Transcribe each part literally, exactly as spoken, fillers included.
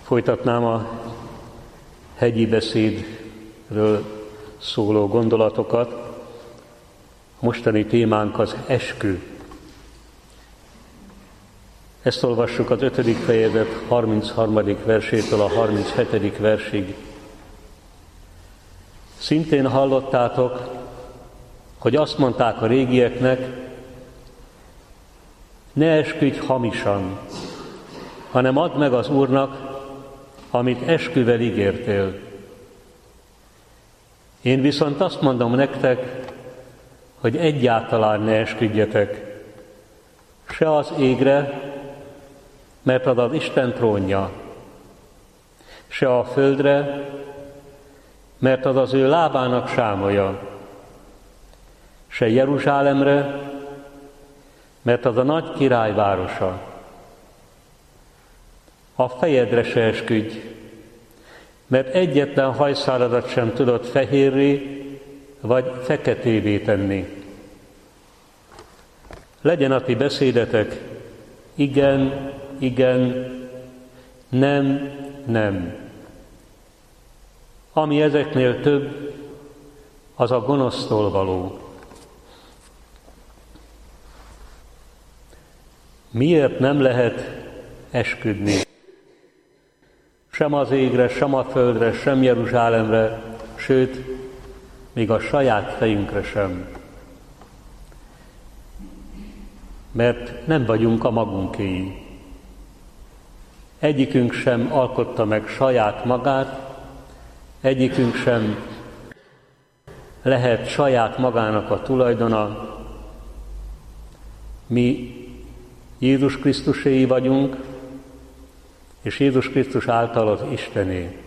Folytatnám a hegyi beszédről szóló gondolatokat. A mostani témánk az eskü. Ezt olvassuk az ötödik fejezet harmincharmadik versétől a harminchetedik versig. Szintén hallottátok, hogy azt mondták a régieknek, ne esküdj hamisan, hanem add meg az Úrnak, amit esküvel ígértél. Én viszont azt mondom nektek, hogy egyáltalán ne esküdjetek, se az égre, mert az az Isten trónja, se a földre, mert az az ő lábának sámolya, se Jeruzsálemre, mert az a nagy király városa. A fejedre se esküdj, mert egyetlen hajszáladat sem tudod fehérré vagy feketévé tenni. Legyen a ti beszédetek igen, igen, nem, nem. Ami ezeknél több, az a gonosztól való. Miért nem lehet esküdni? Sem az égre, sem a földre, sem Jeruzsálemre, sőt, még a saját fejünkre sem. Mert nem vagyunk a magunkéi. Egyikünk sem alkotta meg saját magát, egyikünk sem lehet saját magának a tulajdona. Mi Jézus Krisztuséi vagyunk, és Jézus Krisztus által az Istené.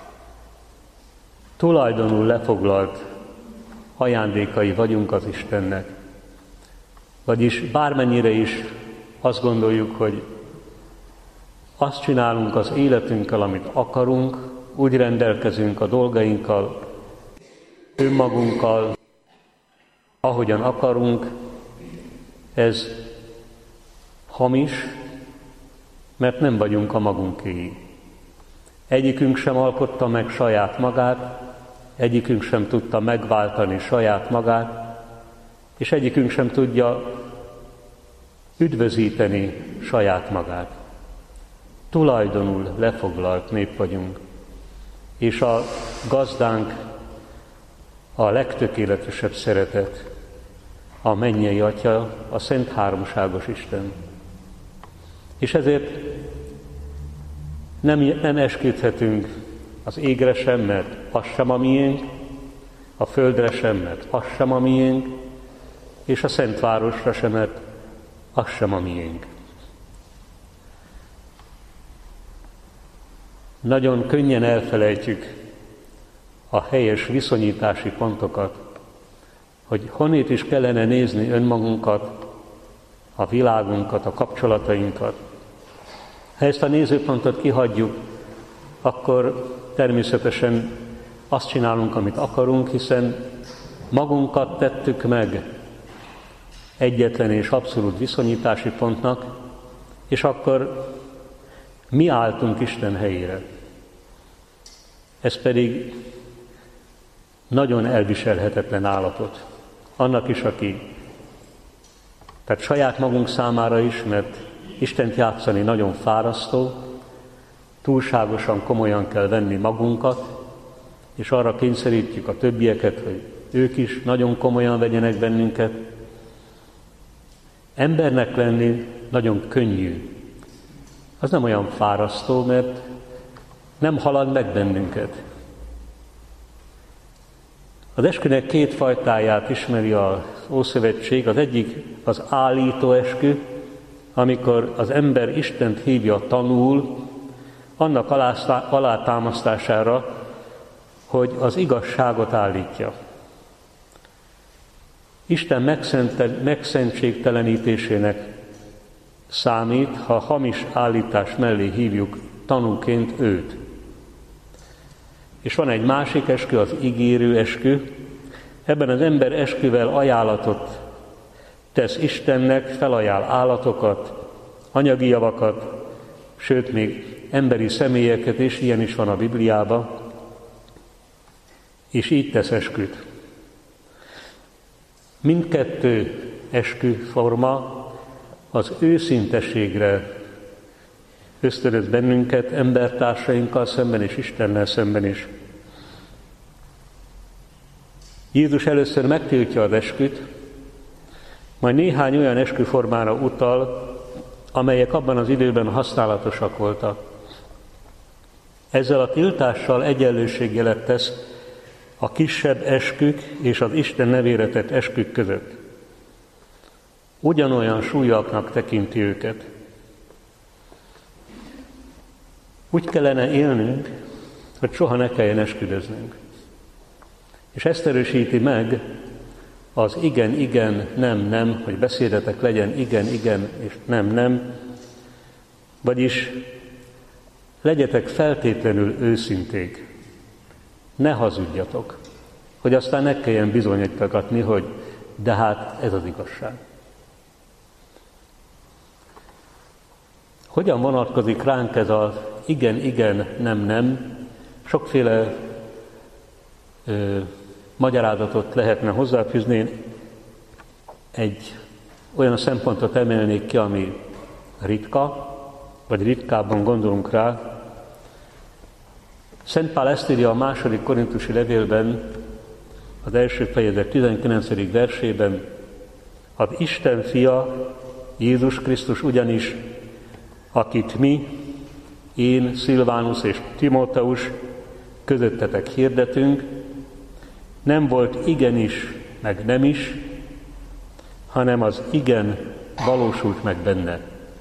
Tulajdonul lefoglalt ajándékai vagyunk az Istennek. Vagyis bármennyire is azt gondoljuk, hogy azt csinálunk az életünkkel, amit akarunk, úgy rendelkezünk a dolgainkkal, önmagunkkal, ahogyan akarunk, ez hamis, mert nem vagyunk a magunkéi. Egyikünk sem alkotta meg saját magát, egyikünk sem tudta megváltani saját magát, és egyikünk sem tudja üdvözíteni saját magát. Tulajdonul lefoglalt nép vagyunk, és a gazdánk a legtökéletesebb szeretet, a mennyei Atya, a Szent Háromságos Isten. És ezért nem, nem esküdhetünk az égre sem, mert az sem a miénk, a földre sem, mert az sem a miénk, és a Szent Városra sem, mert az sem a miénk. Nagyon könnyen elfelejtjük a helyes viszonyítási pontokat, hogy honnét is kellene nézni önmagunkat, a világunkat, a kapcsolatainkat. Ha ezt a nézőpontot kihagyjuk, akkor természetesen azt csinálunk, amit akarunk, hiszen magunkat tettük meg egyetlen és abszolút viszonyítási pontnak, és akkor mi álltunk Isten helyére. Ez pedig nagyon elviselhetetlen állapot. Annak is, aki, tehát saját magunk számára is, mert Istent játszani nagyon fárasztó, túlságosan komolyan kell venni magunkat, és arra kényszerítjük a többieket, hogy ők is nagyon komolyan vegyenek bennünket. Embernek lenni nagyon könnyű. Az nem olyan fárasztó, mert nem halad meg bennünket. Az eskünek két fajtáját ismeri az Ószövetség. Az egyik az állító eskü, amikor az ember Istent hívja tanul, annak alátámasztására, hogy az igazságot állítja. Isten megszentségtelenítésének számít, ha hamis állítás mellé hívjuk tanúként őt. És van egy másik eskü, az ígérő eskü. Ebben az ember esküvel ajánlatot tesz Istennek, felajánl állatokat, anyagi javakat, sőt, még emberi személyeket is, ilyen is van a Bibliában, és így tesz esküt. Mindkettő esküforma az őszinteségre ösztönöz bennünket, embertársainkkal szemben és Istennel szemben is. Jézus először megtiltja az esküt, majd néhány olyan esküformára utal, amelyek abban az időben használatosak voltak. Ezzel a tiltással egyenlőségjelet tesz a kisebb eskük és az Isten nevére tett eskük között. Ugyanolyan súlyaknak tekinti őket. Úgy kellene élnünk, hogy soha ne kelljen esküdöznünk. És ezt erősíti meg az igen, igen, nem, nem, hogy beszédetek legyen igen, igen, és nem, nem. Vagyis legyetek feltétlenül őszinték. Ne hazudjatok, hogy aztán ne kelljen bizonyítgatni, hogy de hát ez az igazság. Hogyan vonatkozik ránk ez az igen, igen, nem, nem? Sokféle ö, magyarázatot lehetne hozzáfűzni. Egy olyan szempontot emelnék ki, ami ritka, vagy ritkábban gondolunk rá. Szent Pál ezt írja a második korintusi levélben, az első fejezet tizenkilencedik versében, az Isten fia, Jézus Krisztus ugyanis, akit mi, én, Szilvánusz és Timóteus közöttetek hirdetünk, nem volt igenis, meg nem is, hanem az igen valósult meg benne.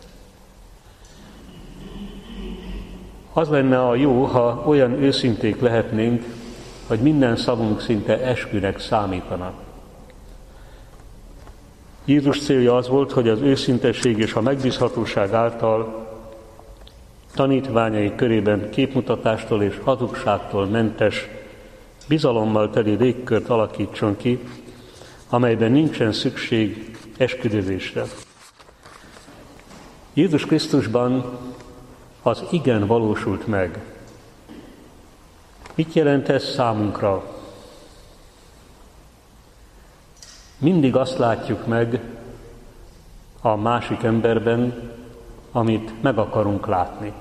Az lenne a jó, ha olyan őszinték lehetnénk, hogy minden szavunk szinte eskünek számítana. Jézus célja az volt, hogy az őszintesség és a megbízhatóság által tanítványai körében képmutatástól és hazugságtól mentes, bizalommal teli légkört alakítson ki, amelyben nincsen szükség esküdözésre. Jézus Krisztusban az igen valósult meg. Mit jelent ez számunkra? Mindig azt látjuk meg a másik emberben, amit meg akarunk látni.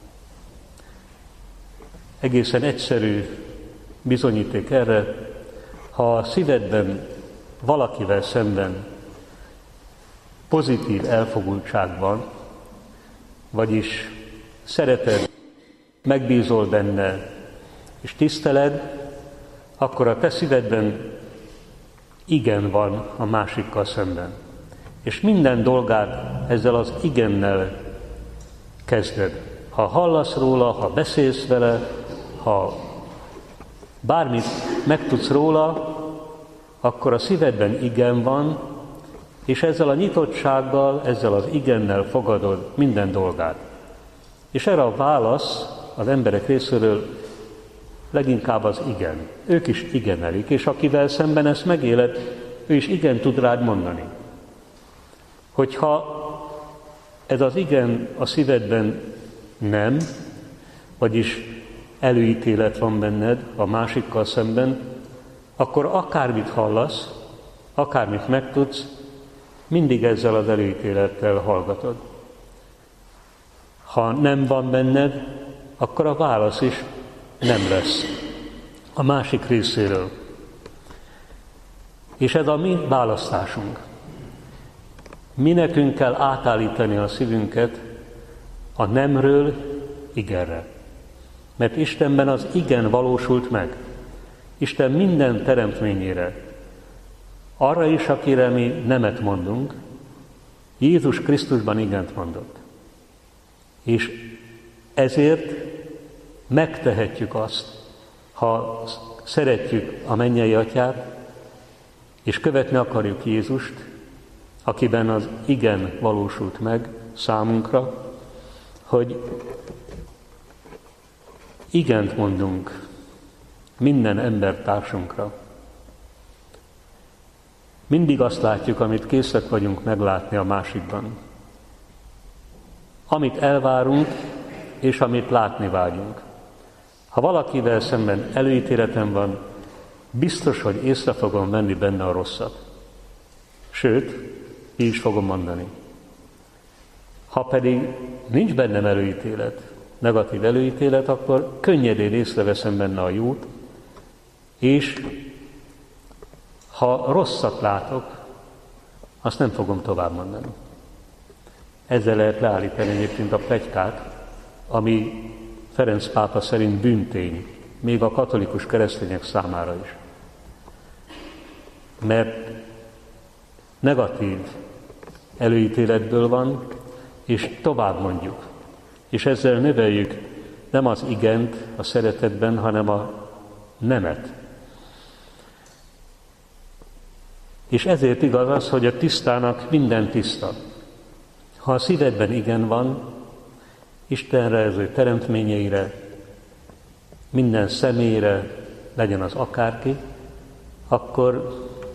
Egészen egyszerű bizonyíték erre, ha a szívedben valakivel szemben pozitív elfogultság van, vagyis szereted, megbízol benne, és tiszteled, akkor a te szívedben igen van a másikkal szemben. És minden dolgát ezzel az igennel kezded. Ha hallasz róla, ha beszélsz vele, ha bármit megtudsz róla, akkor a szívedben igen van, és ezzel a nyitottsággal, ezzel az igennel fogadod minden dolgát. És erre a válasz az emberek részéről leginkább az igen. Ők is igenelik, és akivel szemben ezt megéled, ő is igen tud rád mondani. Hogyha ez az igen a szívedben nem, vagyis előítélet van benned a másikkal szemben, akkor akármit hallasz, akármit megtudsz, mindig ezzel az előítélettel hallgatod. Ha nem van benned, akkor a válasz is nem lesz a másik részéről. És ez a mi választásunk. Mi nekünk kell átállítani a szívünket a nemről igenre. Mert Istenben az igen valósult meg. Isten minden teremtményére, arra is, akire mi nemet mondunk, Jézus Krisztusban igent mondott. És ezért megtehetjük azt, ha szeretjük a mennyei Atyát, és követni akarjuk Jézust, akiben az igen valósult meg számunkra, hogy igent mondunk minden embertársunkra. Mindig azt látjuk, amit készek vagyunk meglátni a másikban. Amit elvárunk, és amit látni vágyunk. Ha valakivel szemben előítéletem van, biztos, hogy észre fogom venni benne a rosszat. Sőt, ki is fogom mondani. Ha pedig nincs bennem előítélet, negatív előítélet, akkor könnyedén észreveszem benne a jót, és ha rosszat látok, azt nem fogom tovább mondani. Ezzel lehet leállítani egyébként a pletykát, ami Ferenc pápa szerint bűntény, még a katolikus keresztények számára is. Mert negatív előítéletből van, és tovább mondjuk. És ezzel növeljük nem az igent a szeretetben, hanem a nemet. És ezért igaz az, hogy a tisztának minden tiszta. Ha a szívedben igen van, Istenre, az ő teremtményeire, minden személyre, legyen az akárki, akkor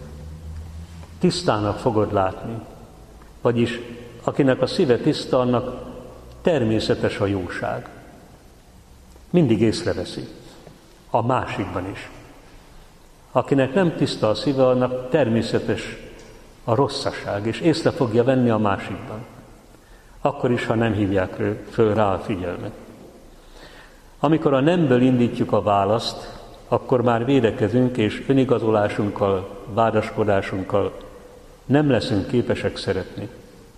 tisztának fogod látni. Vagyis akinek a szíve tiszta, annak természetes a jóság. Mindig észreveszi. A másikban is. Akinek nem tiszta a szíve, annak természetes a rosszaság, és észre fogja venni a másikban. Akkor is, ha nem hívják föl rá a figyelmet. Amikor a nemből indítjuk a választ, akkor már védekezünk, és önigazolásunkkal, vádaskodásunkkal nem leszünk képesek szeretni.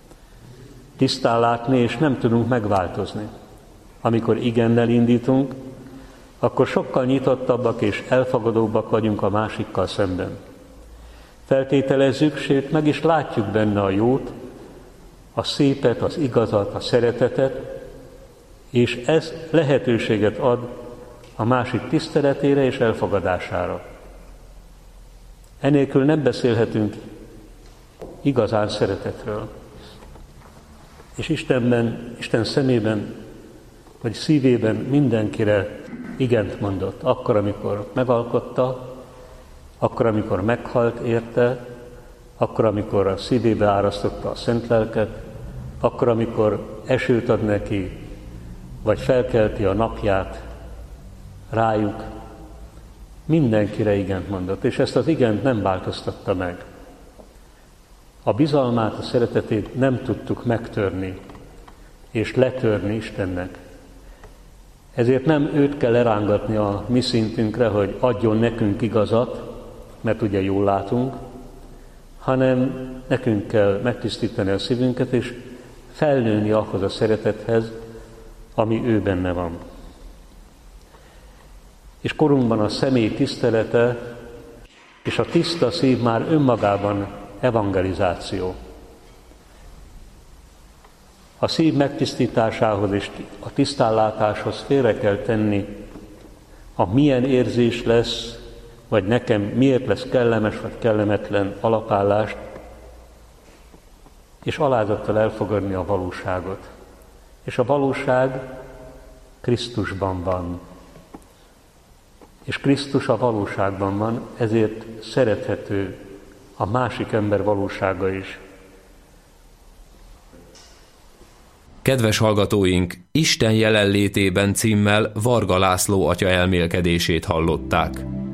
Tisztán látni, és nem tudunk megváltozni. Amikor igennel indítunk, akkor sokkal nyitottabbak és elfogadóbbak vagyunk a másikkal szemben. Feltételezzük, sőt meg is látjuk benne a jót, a szépet, az igazat, a szeretetet, és ez lehetőséget ad a másik tiszteletére és elfogadására. Enélkül nem beszélhetünk igazán szeretetről. És Istenben, Isten szemében, vagy szívében mindenkire igent mondott. Akkor, amikor megalkotta, akkor, amikor meghalt érte, akkor, amikor a szívébe árasztotta a szent lelket, akkor, amikor esőt ad neki, vagy felkelti a napját rájuk, mindenkire igent mondott, és ezt az igent nem változtatta meg. A bizalmát, a szeretetét nem tudtuk megtörni, és letörni Istennek. Ezért nem őt kell lerángatni a mi szintünkre, hogy adjon nekünk igazat, mert ugye jól látunk, hanem nekünk kell megtisztítani a szívünket, és felnőni ahhoz a szeretethez, ami ő benne van. És korunkban a személy tisztelete és a tiszta szív már önmagában evangelizáció. A szív megtisztításához és a tisztánlátáshoz félre kell tenni a milyen érzés lesz, vagy nekem miért lesz kellemes vagy kellemetlen alapállást, és alázattal elfogadni a valóságot. És a valóság Krisztusban van. És Krisztus a valóságban van, ezért szerethető a másik ember valósága is. Kedves hallgatóink, Isten jelenlétében címmel Varga László atya elmélkedését hallották.